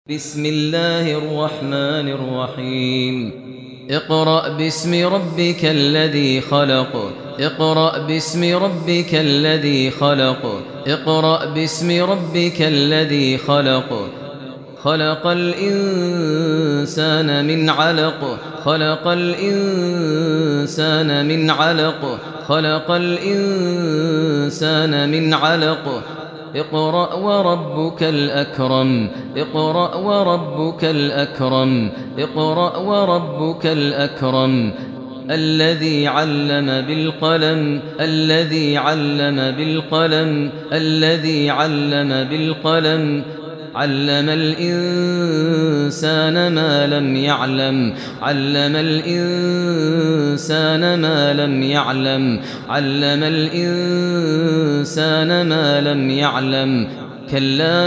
بسم الله الرحمن الرحيم اقرأ باسم ربك الذي خلق اقرأ باسم ربك الذي خلق اقرأ باسم ربك الذي خلق خلق الإنسان من علق خلق الإنسان من علق خلق الإنسان من علق اقرأ وربك الأكرم اقرأ وربك الأكرم اقرأ وربك الأكرم الذي علم بالقلم الذي علم بالقلم الذي علم بالقلم علم الإنسان ما لم يعلم علم الإنسان ما لم يعلم علم الإنسان ما لم يعلم كلا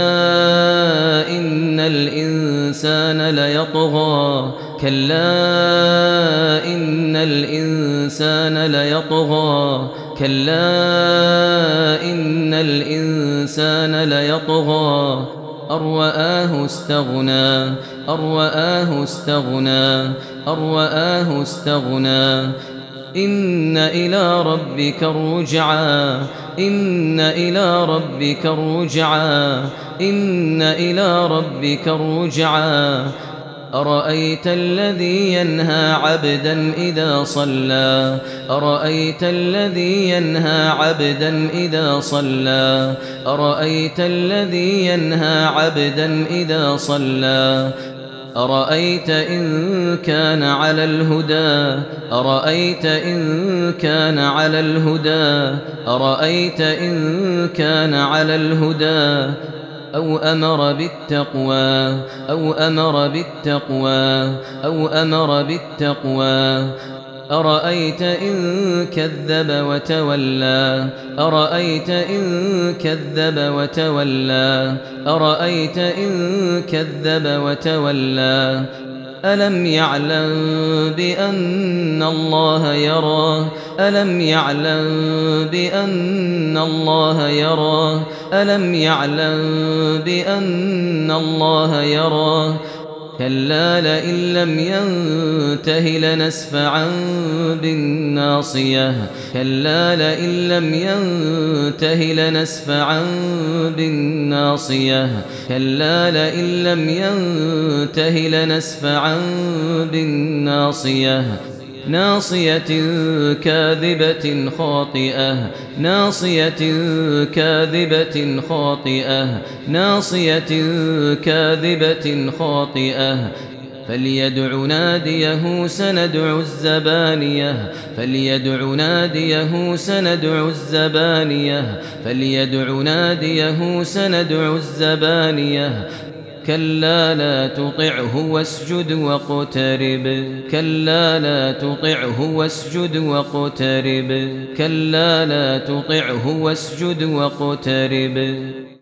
إن الإنسان ليطغى كلا إن الإنسان ليطغى كلا إن الإنسان ليطغى أرآه استغنى أرآه استغنى أرآه استغنى إن إلى ربك الرجعى إن إلى ربك الرجعى إن إلى ربك الرجعى أرأيت الذي ينهى عبدا إذا صلى أرأيت الذي ينهى عبدا إذا صلى أرأيت الذي ينهى عبدا إذا صلى أرأيت إن كان على الهدى أرأيت إن كان على الهدى أرأيت إن كان على الهدى أو أمر بالتقوى أو أمر بالتقوى أو أمر بالتقوى أرأيت إن كذب وتولى أرأيت إن كذب وتولى أرأيت إن كذب وتولى ألم يعلم بأن الله يرى ألم يعلم بأن الله يرى ألم يعلم بأن الله يرى كلا لئن لم ينته لنسفعا بالناصية كلا لئن لم ينته لنسفعا بالناصية كلا لئن لم ينته لنسفعا بالناصية ناصية كاذبة خاطئة ناصية كاذبة خاطئة ناصية كاذبة خاطئة فليدع ناديه سندع الزبانية فليدع ناديه سندع الزبانية فليدع ناديه سندع الزبانية كلا لا تطعه واسجد واقترب كلا لا تطعه واسجد واقترب كلا لا تطعه واسجد واقترب